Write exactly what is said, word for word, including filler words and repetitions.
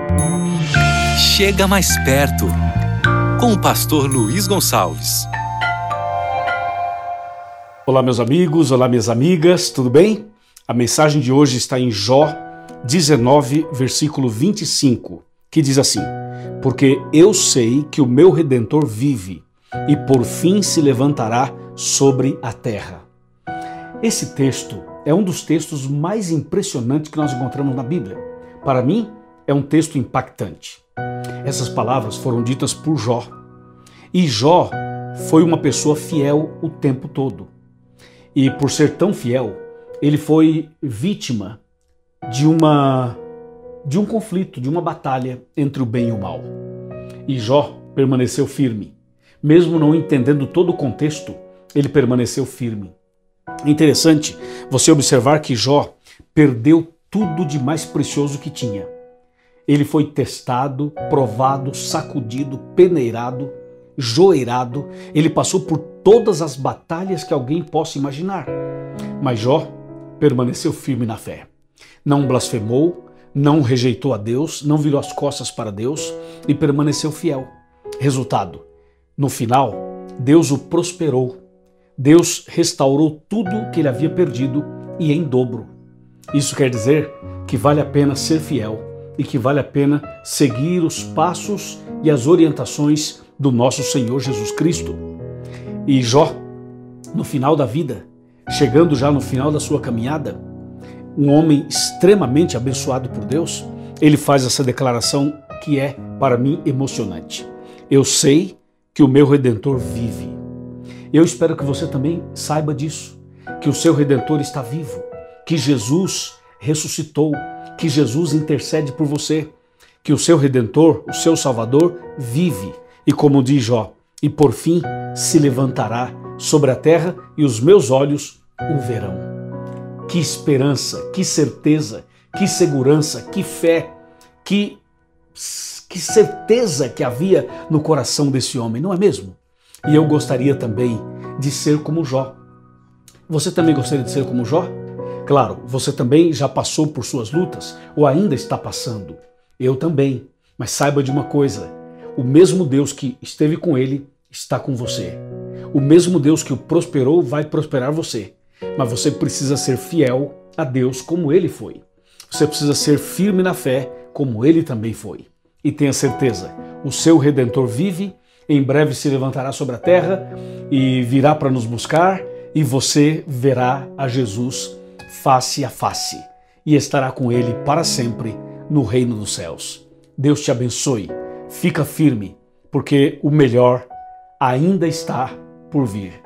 Chega mais perto, com o pastor Luiz Gonçalves. Olá meus amigos, olá minhas amigas, tudo bem? A mensagem de hoje está em Jó dezenove, versículo vinte e cinco, que diz assim: Porque eu sei que o meu Redentor vive, e por fim se levantará sobre a terra. Esse texto é um dos textos mais impressionantes que nós encontramos na Bíblia. Para mim, é um texto impactante. Essas palavras foram ditas por Jó. E Jó foi uma pessoa fiel o tempo todo. E por ser tão fiel, ele foi vítima de uma de um conflito, de uma batalha entre o bem e o mal. E Jó permaneceu firme. Mesmo não entendendo todo o contexto, ele permaneceu firme. É interessante você observar que Jó perdeu tudo de mais precioso que tinha. Ele foi testado, provado, sacudido, peneirado, joeirado. Ele passou por todas as batalhas que alguém possa imaginar. Mas Jó permaneceu firme na fé. Não blasfemou, não rejeitou a Deus, não virou as costas para Deus e permaneceu fiel. Resultado, no final, Deus o prosperou. Deus restaurou tudo que ele havia perdido e em dobro. Isso quer dizer que vale a pena ser fiel e que vale a pena seguir os passos e as orientações do nosso Senhor Jesus Cristo. E Jó, no final da vida, chegando já no final da sua caminhada, um homem extremamente abençoado por Deus, ele faz essa declaração que é, para mim, emocionante. Eu sei que o meu Redentor vive. Eu espero que você também saiba disso, que o seu Redentor está vivo, que Jesus ressuscitou, que Jesus intercede por você, que o seu Redentor, o seu Salvador, vive. E como diz Jó, e por fim se levantará sobre a terra e os meus olhos o verão. Que esperança, que certeza, que segurança, que fé, que, que certeza que havia no coração desse homem, não é mesmo? E eu gostaria também de ser como Jó. Você também gostaria de ser como Jó? Claro, você também já passou por suas lutas ou ainda está passando. Eu também. Mas saiba de uma coisa, o mesmo Deus que esteve com ele está com você. O mesmo Deus que o prosperou vai prosperar você. Mas você precisa ser fiel a Deus como ele foi. Você precisa ser firme na fé como ele também foi. E tenha certeza, o seu Redentor vive, em breve se levantará sobre a terra e virá para nos buscar e você verá a Jesus face a face e estará com ele para sempre no reino dos céus. Deus te abençoe, fica firme, porque o melhor ainda está por vir.